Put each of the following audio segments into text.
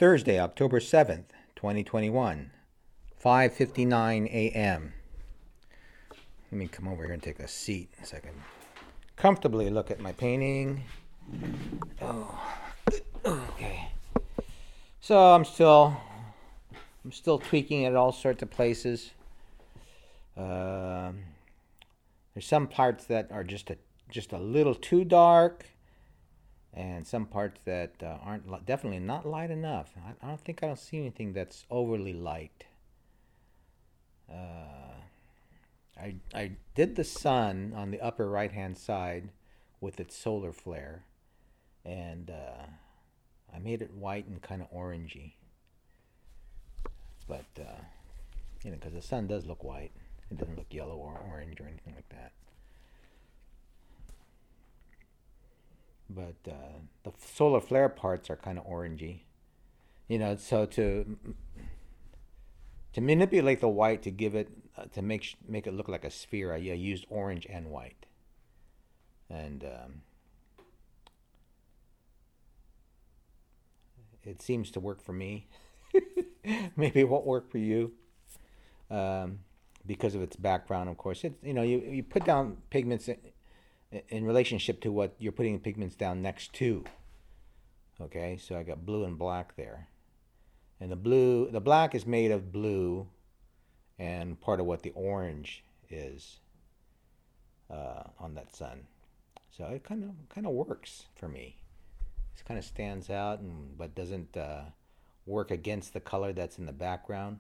Thursday, October 7th, 2021, 5:59 a.m. Let me come over here and take a seat so I can comfortably look at my painting. Oh, okay. So I'm still tweaking at all sorts of places. There's some parts that are just a little too dark, and some parts that aren't definitely not light enough. I don't see anything that's overly light. I did the sun on the upper right hand side with its solar flare, and I made it white and kind of orangey. But because the sun does look white, it doesn't look yellow or orange or anything like that. But the solar flare parts are kind of orangey, so to manipulate the white to give it to make it look like a sphere, I used orange and white, and it seems to work for me. Maybe it won't work for you, because of its background. Of course, it's you put down pigments in relationship to what you're putting pigments down next to. Okay, so I got blue and black there. And the black is made of blue and part of what the orange is on that sun. So it kind of works for me. It kind of stands out, but doesn't work against the color that's in the background.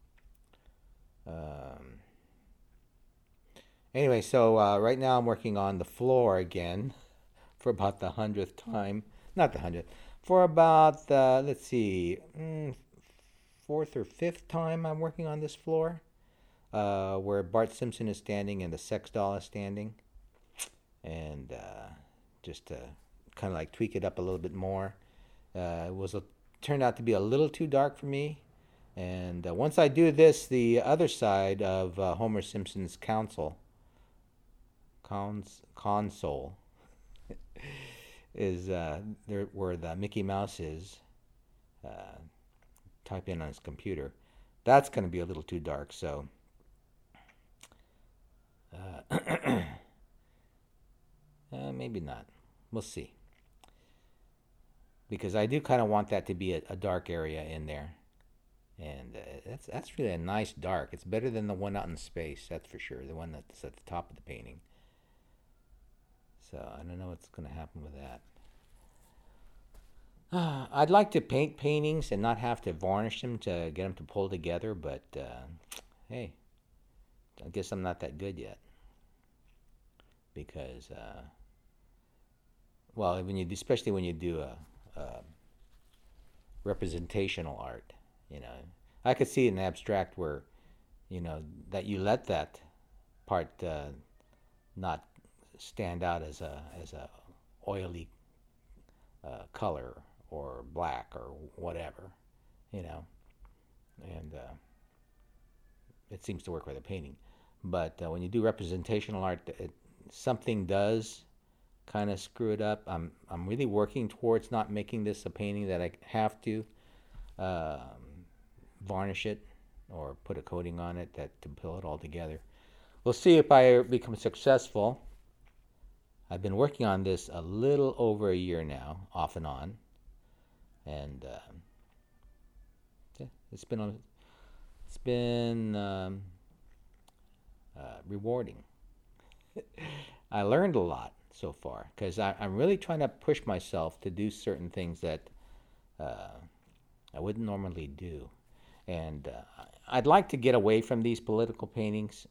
Anyway, so right now I'm working on the floor again for about the 100th time. Not the 100th. For about the, let's see, fourth or fifth time I'm working on this floor, where Bart Simpson is standing and the sex doll is standing. And just to kind of like tweak it up a little bit more. Turned out to be a little too dark for me. And once I do this, the other side of Homer Simpson's console is there where the Mickey Mouse is. Type in on his computer. That's going to be a little too dark, so maybe not. We'll see. Because I do kind of want that to be a dark area in there. And that's really a nice dark. It's better than the one out in space, that's for sure. The one that's at the top of the painting. So I don't know what's going to happen with that. I'd like to paint paintings and not have to varnish them to get them to pull together, but hey, I guess I'm not that good yet. Because, well, especially when you do a representational art, I could see in abstract where, that you let that part not stand out as a oily color or black or whatever, and it seems to work with a painting. But when you do representational art, something does kind of screw it up. I'm really working towards not making this a painting that I have to varnish it or put a coating on it to pull it all together. We'll see if I become successful. I've been working on this a little over a year now, off and on, and it's been rewarding. I learned a lot so far because I'm really trying to push myself to do certain things that I wouldn't normally do, and I'd like to get away from these political paintings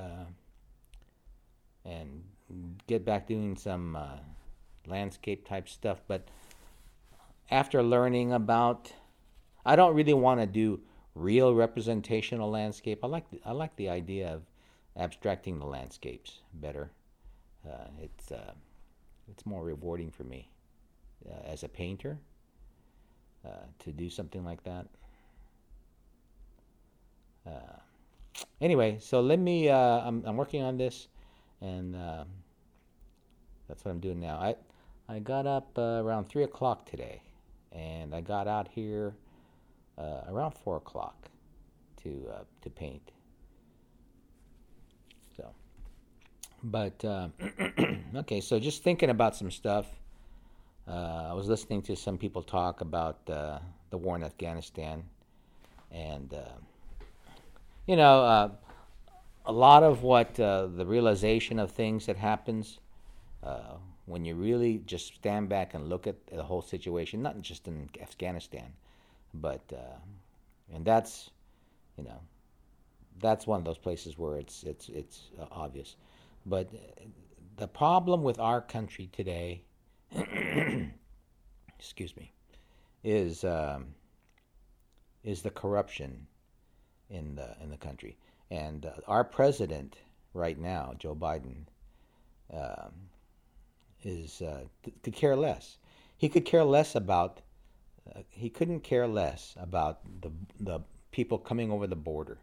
and get back doing some landscape type stuff. But after learning about, I don't really want to do real representational landscape. I like the idea of abstracting the landscapes better. It's more rewarding for me as a painter to do something like that. Anyway, so let me. I'm working on this, and that's what I'm doing now. I got up around 3 o'clock today, and I got out here around 4 o'clock to paint. So, but okay. So just thinking about some stuff. I was listening to some people talk about the war in Afghanistan, and you know, a lot of what the realization of things that happens when you really just stand back and look at the whole situation, not just in Afghanistan, but and that's, you know, that's one of those places where it's obvious. But the problem with our country today, excuse me, is is the corruption in the country, and our president right now, Joe Biden, um, is could care less. He could care less about. He couldn't care less about the people coming over the border,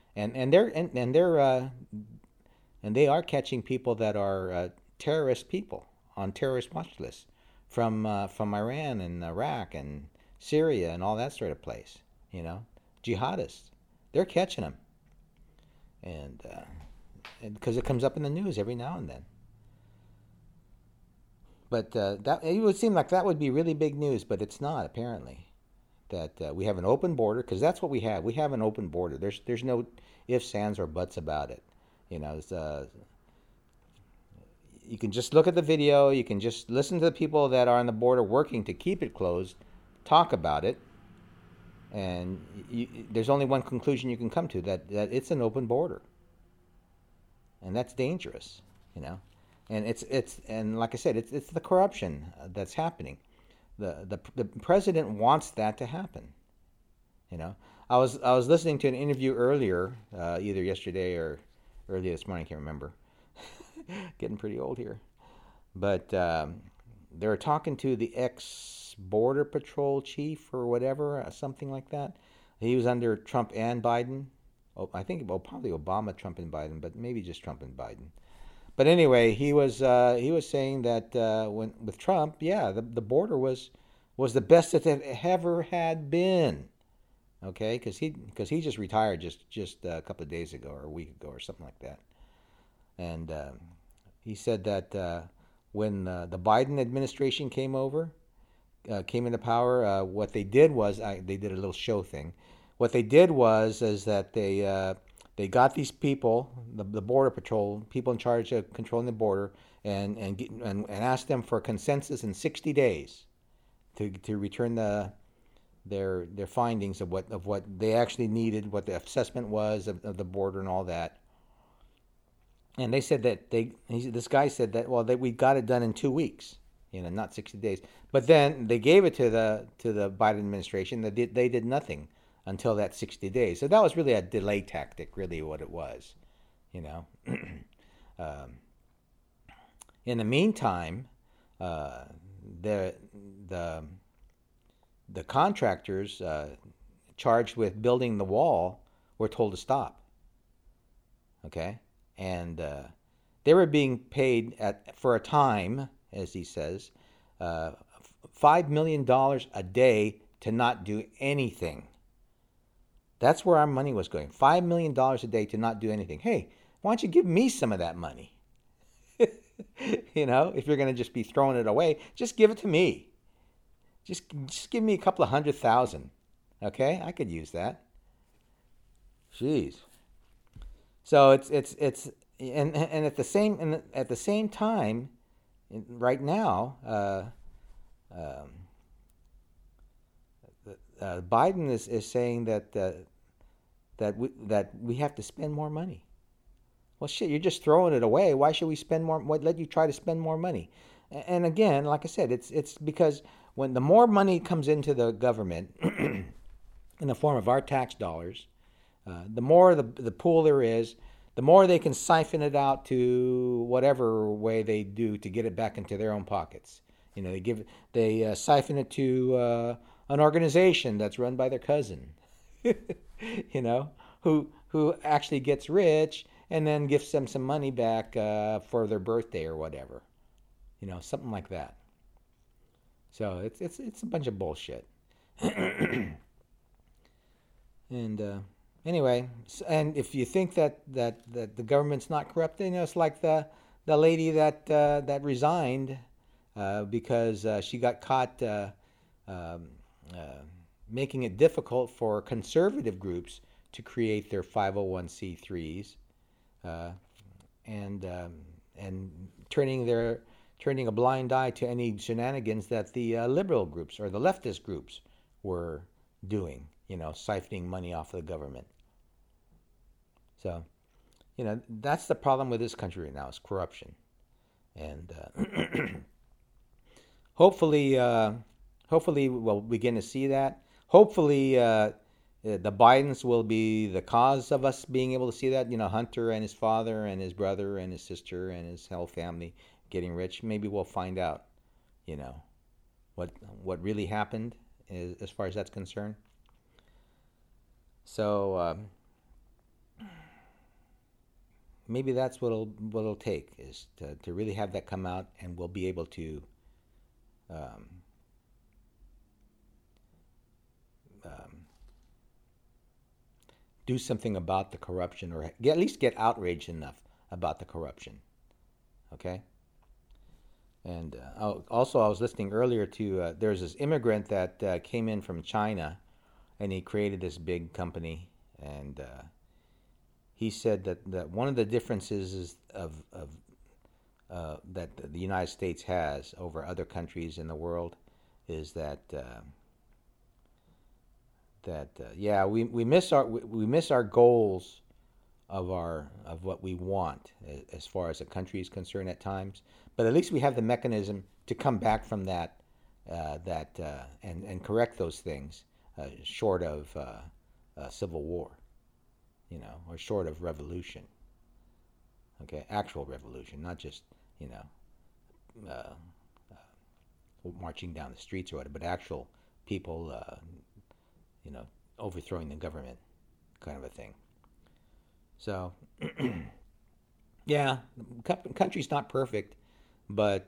and they are catching people that are terrorist people on terrorist watch lists from Iran and Iraq and Syria and all that sort of place. You know, jihadists. They're catching them, and because it comes up in the news every now and then. But that it would seem like that would be really big news, but it's not apparently. That we have an open border, because that's what we have. We have an open border. There's no ifs, ands, or buts about it. You know, you can just look at the video. You can just listen to the people that are on the border working to keep it closed, talk about it, and there's only one conclusion you can come to, that it's an open border, and that's dangerous. You know, and and like I said, it's the corruption that's happening. The president wants that to happen. You know, I was listening to an interview earlier, either yesterday or earlier this morning. I can't remember. Getting pretty old here, but they were talking to the ex border patrol chief or whatever, something like that. He was under Trump and Biden. Oh, I think probably Obama, Trump, and Biden, but maybe just Trump and Biden. But anyway, he was saying that when with Trump, yeah, the border was the best that it ever had been. Okay, because he just retired just a couple of days ago or a week ago or something like that, and he said that when the Biden administration came into power, what they did was they did a little show thing. What they did was is that they got these people, the border patrol people in charge of controlling the border, and asked them for a consensus in 60 days to return their findings of what they actually needed, what the assessment was of the border and all that. And they said that this guy said that, well, we got it done in 2 weeks, not 60 days. But then they gave it to the Biden administration. They did nothing until that 60 days. So that was really a delay tactic, really what it was, you know. In the meantime, the contractors charged with building the wall were told to stop. Okay, and they were being paid for a time, as he says, $5 million a day to not do anything. That's where our money was going. $5 million a day to not do anything. Hey, why don't you give me some of that money? If you're going to just be throwing it away, just give it to me. Just give me a couple of 100,000. Okay, I could use that. Jeez. So it's and at the same time, right now, Biden is saying that we have to spend more money. Well, shit, you're just throwing it away. Why should we spend more? What let you try to spend more money? And again, like I said, it's because when the more money comes into the government in the form of our tax dollars, the more the pool there is, the more they can siphon it out to whatever way they do to get it back into their own pockets. They siphon it to an organization that's run by their cousin, who actually gets rich and then gives them some money back for their birthday or whatever, something like that. So it's a bunch of bullshit. And anyway, and if you think that the government's not corrupt, it's like the lady that resigned because she got caught um, uh, making it difficult for conservative groups to create their 501c3s uh, and and turning a blind eye to any shenanigans that the liberal groups or the leftist groups were doing, siphoning money off the government. So, that's the problem with this country right now is corruption. And hopefully, hopefully we'll begin to see that. Hopefully, the Bidens will be the cause of us being able to see that. Hunter and his father and his brother and his sister and his whole family getting rich. Maybe we'll find out, you know, what what really happened as far as that's concerned. So maybe that's what'll take is to really have that come out, and we'll be able to um, um, do something about the corruption, or at least get outraged enough about the corruption. Okay. And also, I was listening earlier to there's this immigrant that came in from China, and he created this big company, and he said that one of the differences is that the United States has over other countries in the world is that yeah, we miss our goals of what we want as far as a country is concerned at times, but at least we have the mechanism to come back from and correct those things, short of civil war, or short of revolution. Okay, actual revolution, not just you know uh, marching down the streets or whatever, but actual people, you know, overthrowing the government, kind of a thing. So, yeah, country's not perfect, but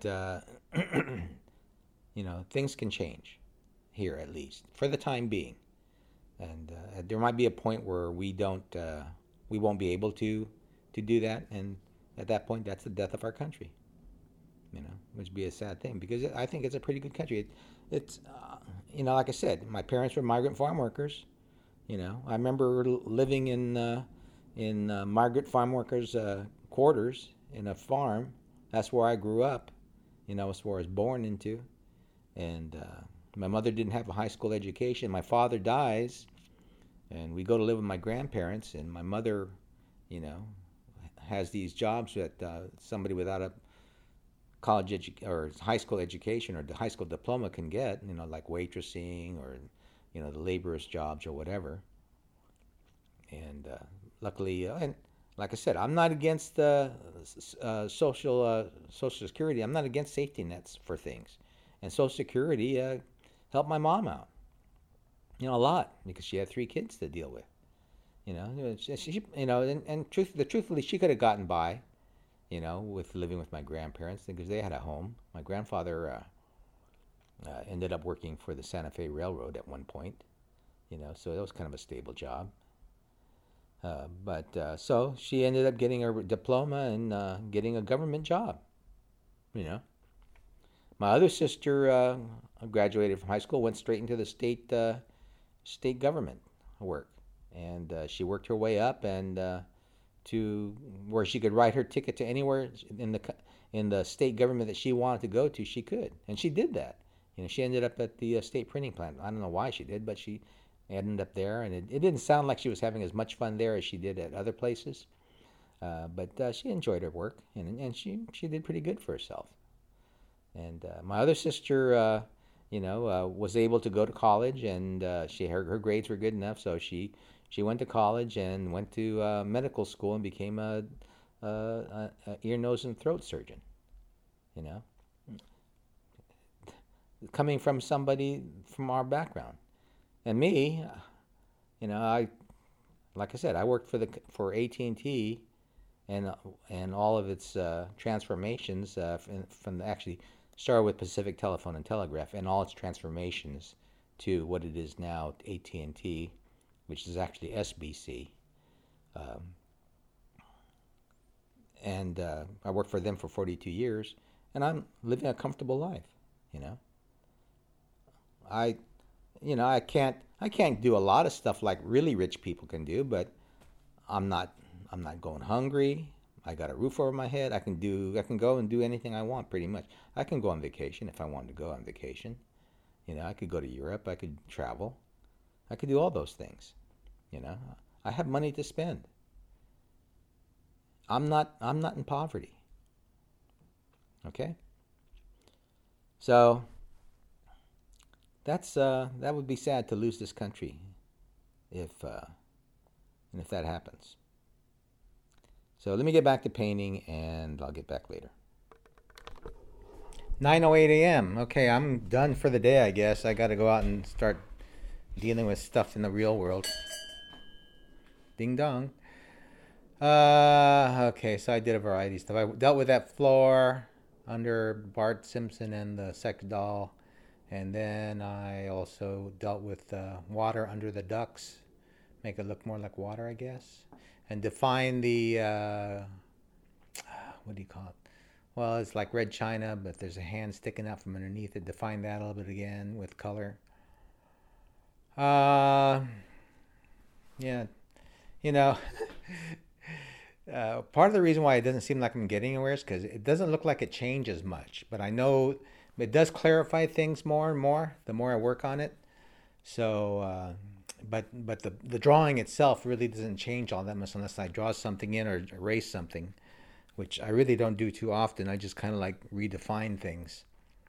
things can change here at least for the time being, and there might be a point where we won't be able to do that, and at that point, that's the death of our country. Which would be a sad thing because I think it's a pretty good country. It's like I said, my parents were migrant farm workers. I remember living in migrant farm workers' quarters in a farm. That's where I grew up. That's where I was born into. And my mother didn't have a high school education. My father dies, and we go to live with my grandparents. And my mother, you know, has these jobs that somebody without a or high school education or the high school diploma can get. Like waitressing or the laborers jobs or whatever. And luckily, and like I said, I'm not against Social Security. I'm not against safety nets for things, and Social Security helped my mom out, a lot because she had three kids to deal with. Truthfully, she could have gotten by, with living with my grandparents because they had a home. My grandfather ended up working for the Santa Fe Railroad at one point, so that was kind of a stable job. But so she ended up getting her diploma and getting a government job. You know, my other sister graduated from high school, went straight into the state government work, and she worked her way up and to where she could write her ticket to anywhere in the state government that she wanted to go to. She could, and she did that. She ended up at the state printing plant. I don't know why she did, but she ended up there, and it didn't sound like she was having as much fun there as she did at other places. But she enjoyed her work, and she did pretty good for herself. And my other sister, was able to go to college, and her grades were good enough, so she went to college and went to medical school and became a ear, nose, and throat surgeon. You know, coming from somebody from our background, and me, I like I said, I worked for AT&T and all of its transformations from actually started with Pacific Telephone and Telegraph and all its transformations to what it is now, AT&T. which is actually SBC. Um, and I worked for them for 42 years, and I'm living a comfortable life. You know, I, I can't do a lot of stuff like really rich people can do, but I'm not, I'm not going hungry. I got a roof over my head. I can go and do anything I want pretty much. I can go on vacation if I wanted to go on vacation. I could go to Europe. I could travel. I could do all those things. You know, I have money to spend. I'm not in poverty. Okay? So that would be sad to lose this country if and if that happens. So let me get back to painting and I'll get back later. 9:08 a.m. Okay, I'm done for the day, I guess. I got to go out and start dealing with stuff in the real world. Ding dong. Okay, so I did a variety of stuff. I dealt with that floor under Bart Simpson and the sex doll. And then I also dealt with water under the ducks. Make it look more like water, I guess. And define the, what do you call it? Well, it's like red china, but there's a hand sticking out from underneath it. Define that a little bit again with color. Uh, yeah, you know, part of the reason why it doesn't seem like I'm getting anywhere is because it doesn't look like it changes much. But I know it does clarify things more and more the more I work on it. So, but the drawing itself really doesn't change all that much unless I draw something in or erase something, which I really don't do too often. I just kind of like redefine things.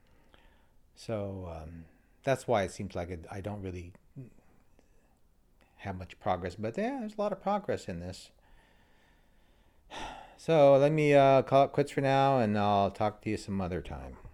So that's why it seems like I don't really have much progress. But yeah, there's a lot of progress in this. So let me call it quits for now, and I'll talk to you some other time.